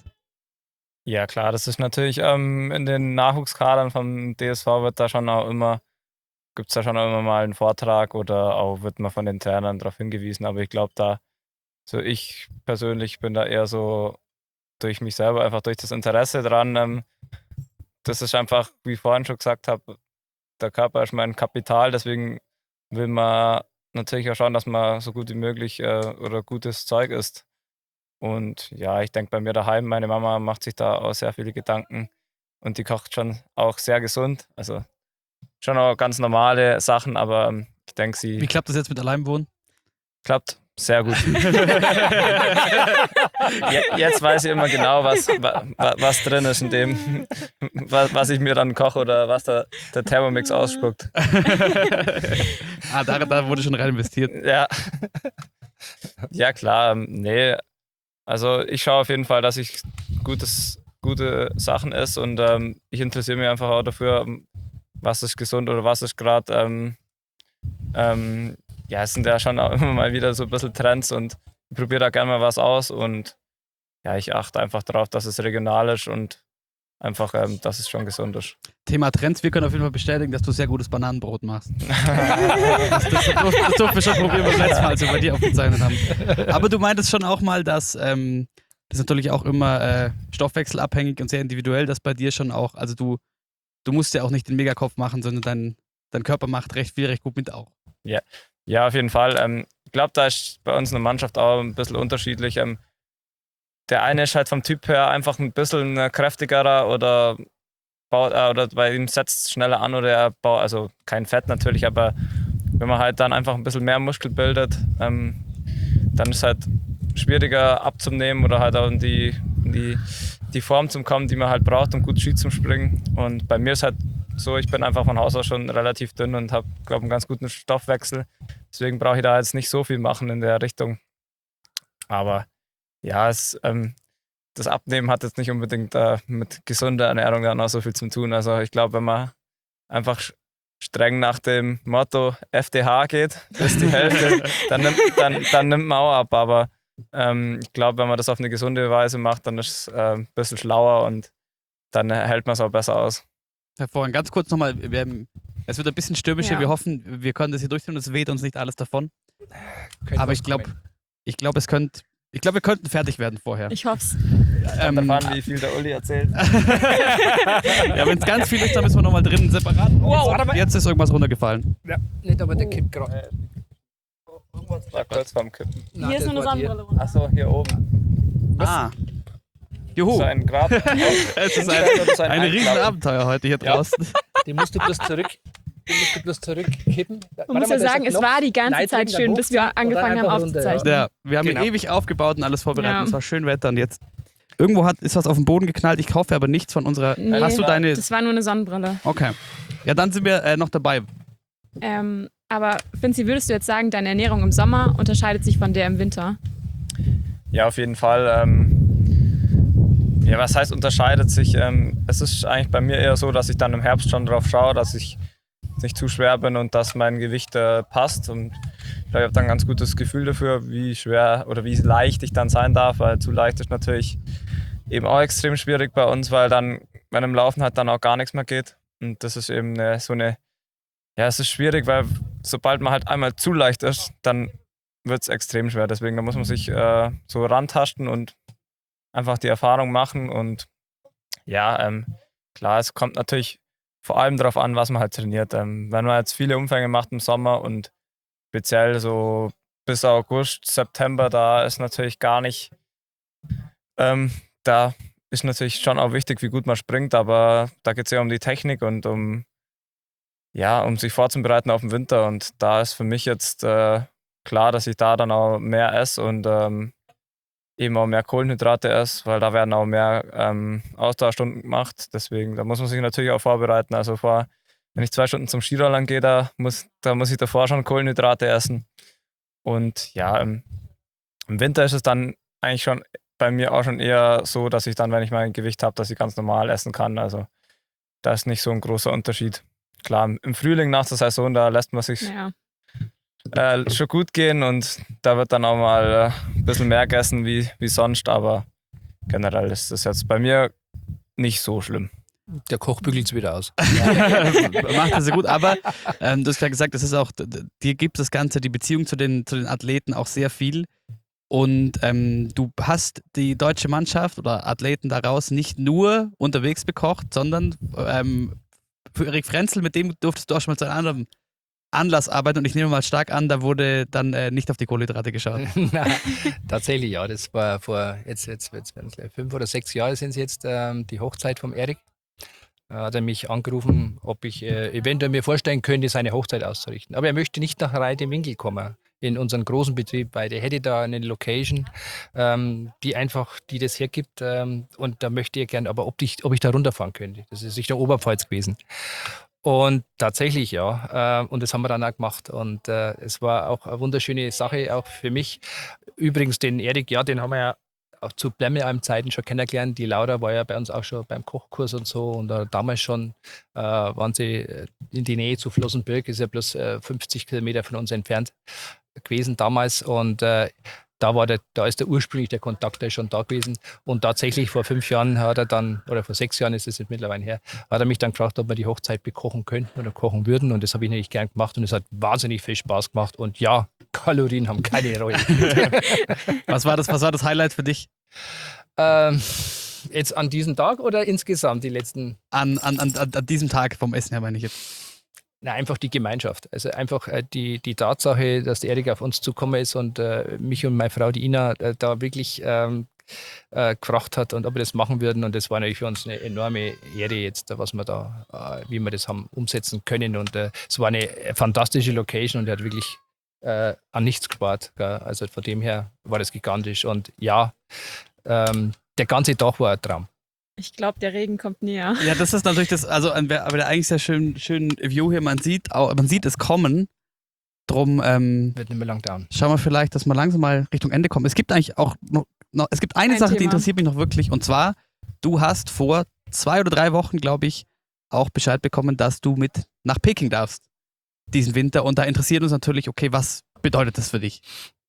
Ja, klar, das ist natürlich ähm, in den Nachwuchskadern vom D S V wird da schon auch immer, gibt es da schon auch immer mal einen Vortrag oder auch wird man von den Trainern darauf hingewiesen. Aber ich glaube, da, so ich persönlich bin da eher so durch mich selber, einfach durch das Interesse dran. Ähm, das ist einfach, wie ich vorhin schon gesagt habe, der Körper ist mein Kapital, deswegen will man natürlich auch schauen, dass man so gut wie möglich äh, oder gutes Zeug isst. Und ja, ich denke bei mir daheim, meine Mama macht sich da auch sehr viele Gedanken und die kocht schon auch sehr gesund. Also schon auch ganz normale Sachen, aber ähm, ich denke, sie Wie klappt das jetzt mit Alleinwohnen? klappt sehr gut. Je- Jetzt weiß ich immer genau, was, wa- wa- was drin ist in dem, was, was ich mir dann koche oder was der, der Thermomix ausspuckt. ah, da, da wurde schon rein investiert. Ja, ja klar, ähm, nee. Also ich schaue auf jeden Fall, dass ich gutes, gute Sachen esse und ähm, ich interessiere mich einfach auch dafür, ähm, was ist gesund oder was ist gerade. Ähm, ähm, ja, es sind ja schon auch immer mal wieder so ein bisschen Trends und ich probiere da gerne mal was aus und ja, ich achte einfach darauf, dass es regional ist und einfach, ähm, dass es schon gesund ist. Thema Trends, wir können auf jeden Fall bestätigen, dass du sehr gutes Bananenbrot machst. das, das, das, das durften wir schon probieren beim letzten Mal, als wir bei dir aufgezeichnet haben. Aber du meintest schon auch mal, dass ähm, das ist natürlich auch immer äh, stoffwechselabhängig und sehr individuell, dass bei dir schon auch, also du, du musst ja auch nicht den Megakopf machen, sondern dein, dein Körper macht recht viel, recht gut mit auch. Ja, ja auf jeden Fall. Ähm, ich glaube, da ist bei uns in der Mannschaft auch ein bisschen unterschiedlich. Ähm, der eine ist halt vom Typ her einfach ein bisschen kräftigerer oder baut, äh, oder bei ihm setzt es schneller an oder er baut, also kein Fett natürlich, aber wenn man halt dann einfach ein bisschen mehr Muskel bildet, ähm, dann ist es halt schwieriger abzunehmen oder halt auch in die, in die, die Form zu kommen, die man halt braucht, um gut Ski zu springen. Und bei mir ist halt so, ich bin einfach von Haus aus schon relativ dünn und habe, glaube ich, einen ganz guten Stoffwechsel. Deswegen brauche ich da jetzt nicht so viel machen in der Richtung. Aber ja, es, ähm, das Abnehmen hat jetzt nicht unbedingt äh, mit gesunder Ernährung dann auch so viel zu tun. Also ich glaube, wenn man einfach streng nach dem Motto F D H geht, das ist die Hälfte, dann, nimmt, dann, dann nimmt man auch ab. Aber ähm, ich glaube, wenn man das auf eine gesunde Weise macht, dann ist es äh, ein bisschen schlauer und dann hält man es auch besser aus. Hervorragend. Ganz kurz nochmal, wir, Es wird ein bisschen stürmischer. Ja. Wir hoffen, wir können das hier durchziehen und es weht uns nicht alles davon. Könnte Aber was ich glaube, kommen. ich glaube, es könnte, ich glaube, wir könnten fertig werden vorher. Ich hoffe es. Ähm, Erfahren, wie viel der Uli erzählt. ja, wenn es ganz viel ist, dann müssen wir nochmal drinnen separat. Wow, warte mal. Jetzt ist irgendwas runtergefallen. Ja, nicht, aber der kippt gerade. War kurz vorm Kippen. Hier ist nur eine Sonnenbrille runter. Achso, hier oben. Ah. Juhu. So ein Grab. Es ist ein, Das ist ein ein riesen Einklappen. Abenteuer heute hier Ja. draußen. Den musst du bloß zurück. Den musst du bloß zurückkippen. Man muss ja sagen, es war die ganze Zeit schön, bis wir angefangen haben aufzuzeichnen. Ja, wir haben Genau. ihn ewig aufgebaut und alles vorbereitet. Ja. Es war schön Wetter und jetzt. Irgendwo hat, ist was auf den Boden geknallt. Ich kaufe aber nichts von unserer. Nee, Hast du deine. Das war nur eine Sonnenbrille. Okay. Ja, dann sind wir äh, noch dabei. Ähm, aber Vinci, würdest du jetzt sagen, deine Ernährung im Sommer unterscheidet sich von der im Winter? Ja, auf jeden Fall. Ähm, ja, was heißt unterscheidet sich? Ähm, es ist eigentlich bei mir eher so, dass ich dann im Herbst schon drauf schaue, dass ich nicht zu schwer bin und dass mein Gewicht äh, passt. Und ich habe dann ein ganz gutes Gefühl dafür, wie schwer oder wie leicht ich dann sein darf, weil zu leicht ist natürlich eben auch extrem schwierig bei uns, weil dann, wenn im Laufen halt dann auch gar nichts mehr geht. Und das ist eben eine, so eine, ja, es ist schwierig, weil sobald man halt einmal zu leicht ist, dann wird es extrem schwer. Deswegen da muss man sich äh, so rantasten und einfach die Erfahrung machen. Und ja, ähm, klar, es kommt natürlich vor allem darauf an, was man halt trainiert. Ähm, wenn man jetzt viele Umfänge macht im Sommer und speziell so bis August, September, da ist natürlich gar nicht, ähm, da ist natürlich schon auch wichtig, wie gut man springt, aber da geht es ja um die Technik und um, ja, um sich vorzubereiten auf den Winter. Und da ist für mich jetzt äh, klar, dass ich da dann auch mehr esse und ähm, eben auch mehr Kohlenhydrate esse, weil da werden auch mehr ähm, Ausdauerstunden gemacht. Deswegen, da muss man sich natürlich auch vorbereiten. Also vor, wenn ich zwei Stunden zum Skirollern gehe, da muss, da muss ich davor schon Kohlenhydrate essen. Und ja, im, im Winter ist es dann eigentlich schon bei mir auch schon eher so, dass ich dann, wenn ich mein Gewicht habe, dass ich ganz normal essen kann. Also da ist nicht so ein großer Unterschied. Klar, im Frühling nach der Saison, da lässt man sich Ja. äh, schon gut gehen und da wird dann auch mal äh, ein bisschen mehr gegessen wie, wie sonst, aber generell ist das jetzt bei mir nicht so schlimm. Der Koch bügelt es wieder aus. Macht das sehr gut, aber ähm, du hast ja gesagt, das ist auch, dir gibt das Ganze, die Beziehung zu den, zu den Athleten auch sehr viel. Und ähm, du hast die deutsche Mannschaft oder Athleten daraus nicht nur unterwegs bekocht, sondern ähm, für Erik Frenzel, mit dem durftest du auch schon mal zu einem anderen Anlass arbeiten. Und ich nehme mal stark an, da wurde dann äh, nicht auf die Kohlenhydrate geschaut. Nein, tatsächlich, ja. Das war vor jetzt, jetzt, jetzt fünf oder sechs Jahre sind es jetzt ähm, die Hochzeit vom Erik. Da hat er mich angerufen, ob ich äh, eventuell mir vorstellen könnte, seine Hochzeit auszurichten. Aber er möchte nicht nach Reide-Winkel kommen, in unseren großen Betrieb, weil der hätte da eine Location, ähm, die einfach, die das hergibt. Ähm, und da möchte er gerne, aber ob ich, ob ich da runterfahren könnte. Das ist Richtung Oberpfalz gewesen. Und tatsächlich, ja. Äh, und das haben wir dann auch gemacht. Und äh, es war auch eine wunderschöne Sache, auch für mich. Übrigens, den Erik, ja, den haben wir ja auch zu Blemmelheim-Zeiten schon kennengelernt. Die Laura war ja bei uns auch schon beim Kochkurs und so. Und äh, damals schon äh, waren sie in die Nähe zu Flossenbürg, ist ja bloß äh, fünfzig Kilometer von uns entfernt gewesen damals. Und äh, da, war der, da ist der ursprünglich der Kontakt der ist schon da gewesen. Und tatsächlich vor fünf Jahren hat er dann, oder vor sechs Jahren ist es jetzt mittlerweile her, hat er mich dann gefragt, ob wir die Hochzeit bekochen könnten oder kochen würden. Und das habe ich natürlich gern gemacht und es hat wahnsinnig viel Spaß gemacht. Und ja, Kalorien haben keine Rolle. Was war das, was war das Highlight für dich? ähm, jetzt an diesem Tag oder insgesamt die letzten? An, an, an, an diesem Tag vom Essen her, meine ich jetzt. Na, einfach die Gemeinschaft. Also einfach äh, die, die Tatsache, dass der Erik auf uns zugekommen ist und äh, mich und meine Frau, die Ina, äh, da wirklich ähm, äh, gefragt hat und ob wir das machen würden. Und das war natürlich für uns eine enorme Ehre jetzt, was wir da, äh, wie wir das haben umsetzen können. Und äh, es war eine fantastische Location und er hat wirklich äh, an nichts gespart. Gell? Also von dem her war das gigantisch. Und ja, ähm, der ganze Tag war ein Traum. Ich glaube, der Regen kommt näher. Ja, das ist natürlich das, also aber der eigentlich sehr schön, schön View hier, man sieht, auch, man sieht es kommen. Drum ähm, Wird nicht mehr lang dauern. schauen wir vielleicht, dass wir langsam mal Richtung Ende kommen. Es gibt eigentlich auch noch, noch es gibt eine Ein Sache, die Thema. interessiert mich noch wirklich, und zwar, du hast vor zwei oder drei Wochen, glaube ich, auch Bescheid bekommen, dass du mit nach Peking darfst diesen Winter. Und da interessiert uns natürlich, okay, was bedeutet das für dich?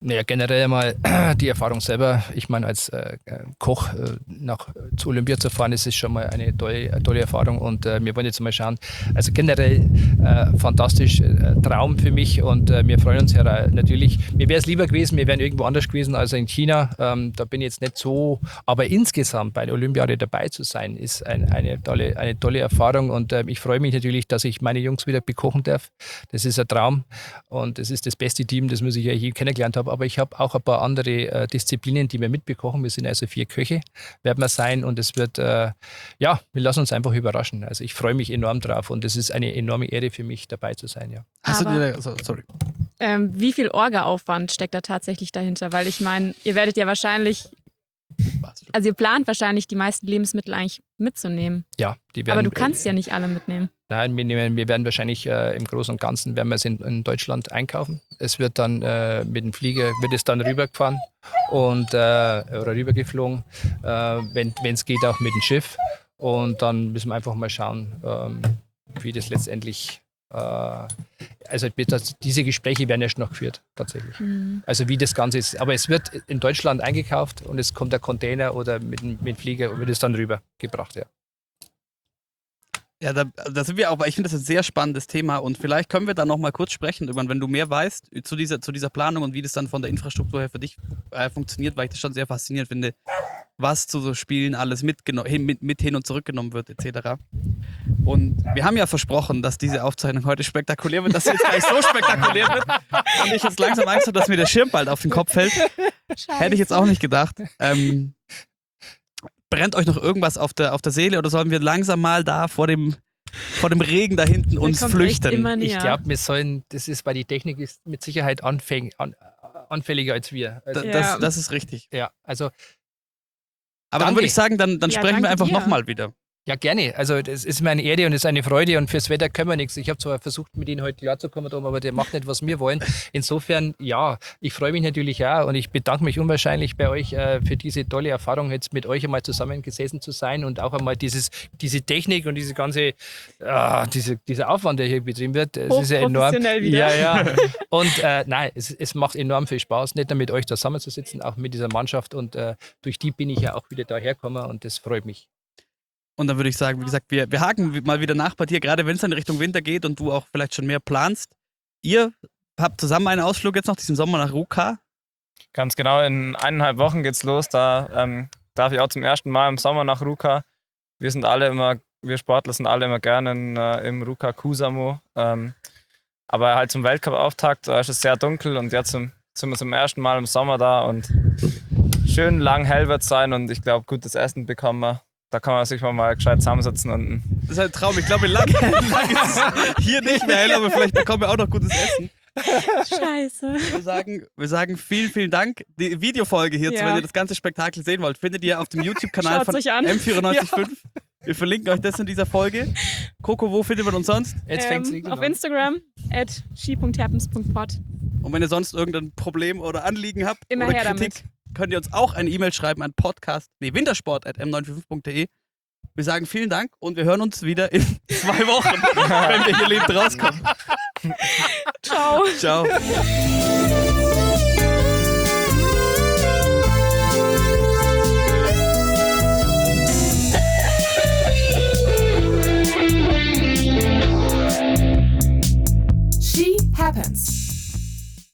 Naja, generell mal die Erfahrung selber. Ich meine, als äh, Koch äh, nach zu Olympia zu fahren, das ist schon mal eine tolle, eine tolle Erfahrung. Und äh, wir wollen jetzt mal schauen. Also generell äh, fantastisch, äh, Traum für mich. Und äh, wir freuen uns ja natürlich. Mir wäre es lieber gewesen, wir wären irgendwo anders gewesen als in China. Ähm, da bin ich jetzt nicht so. Aber insgesamt bei der Olympiade dabei zu sein, ist ein, eine, tolle, eine tolle Erfahrung. Und äh, ich freue mich natürlich, dass ich meine Jungs wieder bekochen darf. Das ist ein Traum. Und es ist das beste Team, das ich ja hier kennengelernt habe. Aber ich habe auch ein paar andere äh, Disziplinen, die wir mitbekochen. Wir sind also vier Köche, werden wir sein. Und es wird, äh, ja, wir lassen uns einfach überraschen. Also ich freue mich enorm drauf. Und es ist eine enorme Ehre für mich, dabei zu sein, ja. Hast du Aber- dir, so, sorry. Ähm, wie viel Orga-Aufwand steckt da tatsächlich dahinter? Weil ich meine, ihr werdet ja wahrscheinlich, also ihr plant wahrscheinlich die meisten Lebensmittel eigentlich mitzunehmen. Ja, die werden, Aber du kannst ja nicht alle mitnehmen. Nein, wir, nehmen, wir werden wahrscheinlich äh, im Großen und Ganzen werden wir es in, in Deutschland einkaufen. Es wird dann äh, mit dem Flieger wird es dann rübergefahren und äh, oder rübergeflogen, äh, wenn es geht auch mit dem Schiff. Und dann müssen wir einfach mal schauen, ähm, wie das letztendlich. Äh, also das, diese Gespräche werden erst noch geführt, tatsächlich. Mhm. Also wie das Ganze ist. Aber es wird in Deutschland eingekauft und es kommt der Container oder mit dem mit dem Flieger und wird es dann rübergebracht, ja. Ja, da, da sind wir auch, weil ich finde das ein sehr spannendes Thema und vielleicht können wir da noch mal kurz sprechen, irgendwann, wenn du mehr weißt zu dieser, zu dieser Planung und wie das dann von der Infrastruktur her für dich äh, funktioniert, weil ich das schon sehr faszinierend finde, was zu so Spielen alles mitgeno- hin, mit, mit hin und zurückgenommen wird, et cetera. Und wir haben ja versprochen, dass diese Aufzeichnung heute spektakulär wird, dass sie jetzt gleich so spektakulär wird und ich jetzt langsam Angst habe, dass mir der Schirm bald auf den Kopf fällt. Hätte ich jetzt auch nicht gedacht. Ähm, brennt euch noch irgendwas auf der, auf der Seele oder sollen wir langsam mal da vor dem, vor dem Regen da hinten uns kommt echt flüchten? immer näher. Ich glaube, wir sollen, das ist, weil die Technik ist mit Sicherheit anfäng, an, anfälliger als wir. Also, Da, Ja. das, das ist richtig. ja, also Aber dann Danke. würde ich sagen, dann, dann Ja, sprechen wir danke einfach dir. nochmal wieder. ja, gerne. Also das ist mir eine Ehre und es ist eine Freude und fürs Wetter können wir nichts. Ich habe zwar versucht, mit Ihnen heute klarzukommen, Tom, aber der macht nicht, was wir wollen. Insofern, ja, ich freue mich natürlich auch und ich bedanke mich unwahrscheinlich bei euch äh, für diese tolle Erfahrung, jetzt mit euch einmal zusammengesessen zu sein und auch einmal dieses, diese Technik und diese ganze, äh, diese, dieser Aufwand, der hier betrieben wird, es ist ja enorm. Hochprofessionell wieder. Ja, ja. Und äh, nein, es, es macht enorm viel Spaß, nicht nur mit euch zusammenzusitzen, auch mit dieser Mannschaft und äh, durch die bin ich ja auch wieder dahergekommen und das freut mich. Und dann würde ich sagen, wie gesagt, wir, wir haken mal wieder nach bei dir, gerade wenn es dann in Richtung Winter geht und du auch vielleicht schon mehr planst. Ihr habt zusammen einen Ausflug jetzt noch diesen Sommer nach Ruka. Ganz genau, in eineinhalb Wochen geht's los. Da ähm, darf ich auch zum ersten Mal im Sommer nach Ruka. Wir sind alle immer, wir Sportler sind alle immer gerne in, äh, im Ruka Kusamo. Ähm, aber halt zum Weltcup-Auftakt, da ist es sehr dunkel und jetzt sind wir zum ersten Mal im Sommer da und schön lang hell wird es sein und ich glaube, gutes Essen bekommen wir. Da kann man sich mal gescheit zusammensetzen und Das ist ein Traum. Ich glaube, lang, lang ist es hier nicht mehr hell, aber vielleicht bekommen wir auch noch gutes Essen. Scheiße. Wir sagen, wir sagen vielen, vielen Dank. Die Videofolge hierzu, Ja. wenn ihr das ganze Spektakel sehen wollt, findet ihr auf dem YouTube-Kanal Schaut's von euch an. M vierundneunzig Komma fünf. Wir verlinken euch das in dieser Folge. Coco, wo findet man uns sonst? Jetzt fängt's Ähm, richtig auf an. Instagram at she punkt happens punkt pod. Und wenn ihr sonst irgendein Problem oder Anliegen habt Immer oder her Kritik, damit. könnt ihr uns auch eine E-Mail schreiben an podcast, nee, wintersport at m neun vier fünf punkt de. Wir sagen vielen Dank und wir hören uns wieder in zwei Wochen, wenn wir hier lebend rauskommen. Ciao. Ciao.